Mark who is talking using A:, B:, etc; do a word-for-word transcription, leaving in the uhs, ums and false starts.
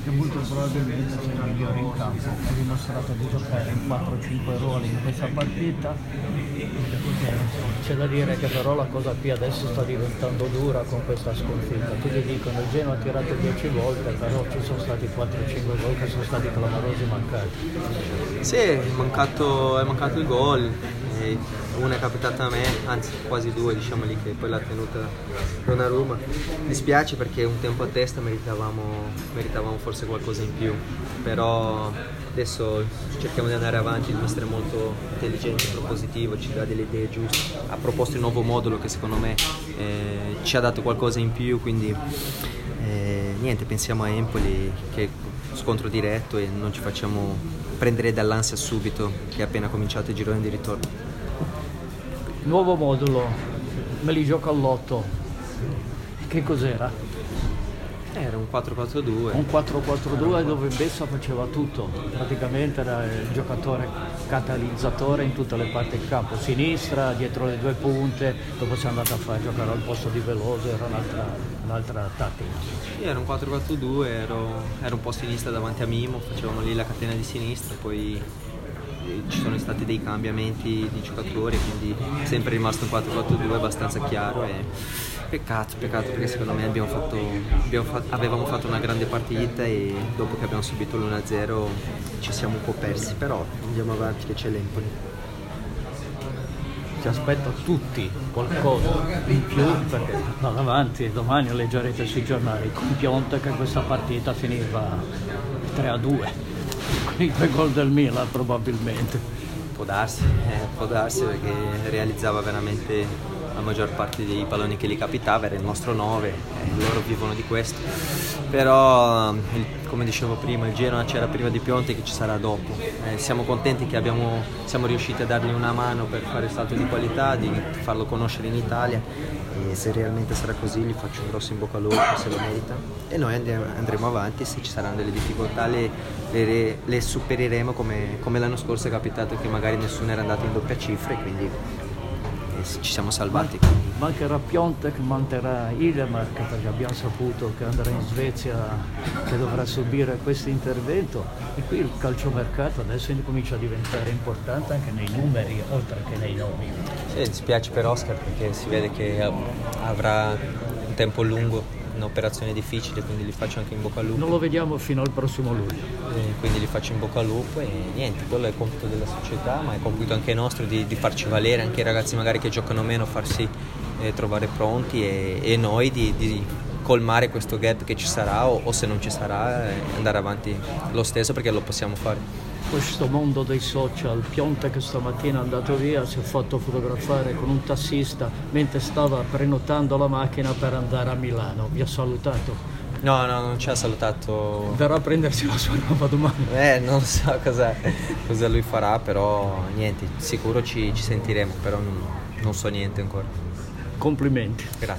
A: perché molto probabilmente sei il migliore in campo, hai dimostrato di giocare in quattro cinque ruoli in questa partita. C'è da dire che però la cosa qui adesso sta diventando dura con questa sconfitta. Tutti dicono il Genoa ha tirato dieci volte, però ci sono stati quattro cinque gol che sono stati clamorosi mancati.
B: Sì, è mancato, è mancato il gol, e una è capitata a me, anzi quasi due, diciamo lì, che poi l'ha tenuta Donnarumma. Mi dispiace perché un tempo a testa meritavamo, meritavamo forse qualcosa in più, però adesso cerchiamo di andare avanti, di essere molto intelligenti, propositivo, ci dà delle idee giuste. Ha proposto il nuovo modulo che secondo me eh, ci ha dato qualcosa in più, quindi eh, niente, pensiamo a Empoli che scontro diretto e non ci facciamo prendere dall'ansia subito che è appena cominciato il girone di ritorno.
A: Nuovo modulo, me li gioco all'otto. Che cos'era?
B: Era un quattro quattro due.
A: Un quattro quattro due dove Bessa faceva tutto, praticamente era il giocatore catalizzatore in tutte le parti del campo, sinistra, dietro le due punte, dopo si è andato a fare giocare al posto di Veloso, era un'altra, un'altra tattica.
B: Sì, era un quattro quattro due, ero, ero un po' a sinistra davanti a Mimo, facevamo lì la catena di sinistra, poi ci sono stati dei cambiamenti di giocatori, quindi è sempre rimasto un quattro quattro due abbastanza chiaro e peccato, peccato perché secondo me abbiamo fatto, abbiamo fatto, avevamo fatto una grande partita e dopo che abbiamo subito l'uno a zero ci siamo un po' persi, però andiamo avanti che c'è l'Empoli.
A: Ti aspetto tutti qualcosa in più perché vado avanti e domani leggerete sui giornali con Piontek che questa partita finiva tre a due con i due gol del Milan probabilmente.
B: Può darsi, eh, può darsi perché realizzava veramente la maggior parte dei palloni che gli capitava, era il nostro nove, eh, loro vivono di questo, però il, come dicevo prima il Genoa c'era prima di Piontek che ci sarà dopo, eh, siamo contenti che abbiamo, siamo riusciti a dargli una mano per fare il salto di qualità, di farlo conoscere in Italia e se realmente sarà così gli faccio un grosso in bocca al lupo se lo merita e noi andiamo, andremo avanti, se ci saranno delle difficoltà le, le, le supereremo come, come l'anno scorso è capitato che magari nessuno era andato in doppia cifra e quindi ci siamo salvati.
A: Mancherà Piontek, mancherà Ilemark perché abbiamo saputo che andrà in Svezia, che dovrà subire questo intervento e qui il calciomercato adesso comincia a diventare importante anche nei numeri oltre che nei nomi.
B: Sì, mi dispiace per Oscar perché si vede che avrà un tempo lungo, un'operazione difficile, quindi gli faccio anche in bocca al lupo.
A: Non lo vediamo fino al prossimo luglio.
B: E quindi gli faccio in bocca al lupo e niente, quello è il compito della società, ma è compito anche nostro di, di farci valere, anche i ragazzi magari che giocano meno, farsi eh, trovare pronti e, e noi di, di colmare questo gap che ci sarà o, o se non ci sarà eh, andare avanti lo stesso perché lo possiamo fare.
A: Questo mondo dei social, Piontek stamattina è andato via, si è fatto fotografare con un tassista mentre stava prenotando la macchina per andare a Milano, vi ha salutato?
B: No, no, non ci ha salutato.
A: Verrà a prendersi la sua roba domani?
B: Eh, non so cosa, cosa lui farà, però niente, sicuro ci, ci sentiremo, però non, non so niente ancora.
A: Complimenti.
B: Grazie.